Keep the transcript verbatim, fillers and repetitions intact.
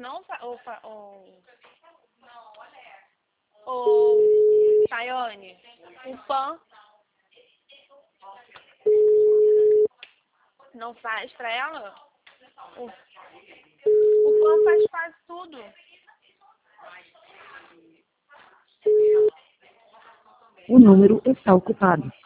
não fa... Ô, fa... ô... Ô, Tayane, o Pan não faz pra ela? O, o Pan faz quase tudo. O número está ocupado.